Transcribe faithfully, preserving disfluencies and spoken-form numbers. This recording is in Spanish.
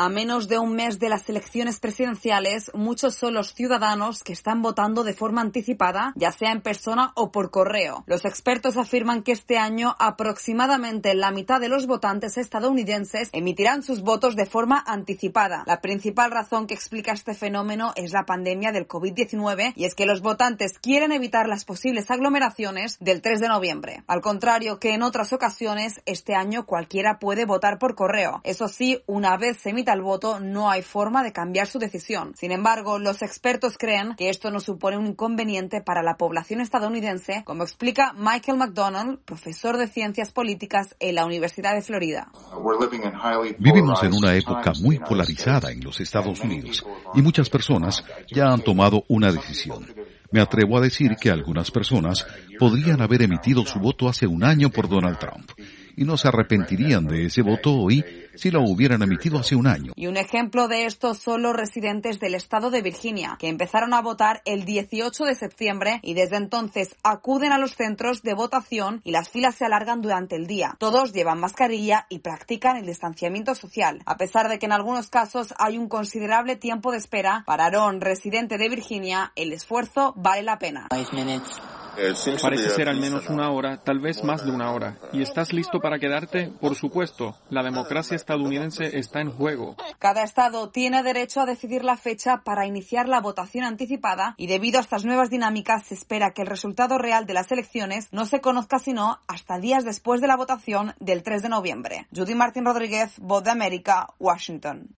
A menos de un mes de las elecciones presidenciales, muchos son los ciudadanos que están votando de forma anticipada, ya sea en persona o por correo. Los expertos afirman que este año aproximadamente la mitad de los votantes estadounidenses emitirán sus votos de forma anticipada. La principal razón que explica este fenómeno es la pandemia del covid diecinueve, y es que los votantes quieren evitar las posibles aglomeraciones del tres de noviembre. Al contrario que en otras ocasiones, este año cualquiera puede votar por correo. Eso sí, una vez se emita el voto, no hay forma de cambiar su decisión. Sin embargo, los expertos creen que esto no supone un inconveniente para la población estadounidense, como explica Michael McDonald, profesor de ciencias políticas en la Universidad de Florida. Vivimos en una época muy polarizada en los Estados Unidos y muchas personas ya han tomado una decisión. Me atrevo a decir que algunas personas podrían haber emitido su voto hace un año por Donald Trump y no se arrepentirían de ese voto hoy si lo hubieran emitido hace un año. Y un ejemplo de esto son los residentes del estado de Virginia, que empezaron a votar el dieciocho de septiembre y desde entonces acuden a los centros de votación y las filas se alargan durante el día. Todos llevan mascarilla y practican el distanciamiento social. A pesar de que en algunos casos hay un considerable tiempo de espera, para Aaron, residente de Virginia, el esfuerzo vale la pena. Parece ser al menos una hora, tal vez más de una hora. ¿Y estás listo para quedarte? Por supuesto, la democracia estadounidense está en juego. Cada estado tiene derecho a decidir la fecha para iniciar la votación anticipada y debido a estas nuevas dinámicas se espera que el resultado real de las elecciones no se conozca sino hasta días después de la votación del tres de noviembre. Judy Martín Rodríguez, Voz de América, Washington.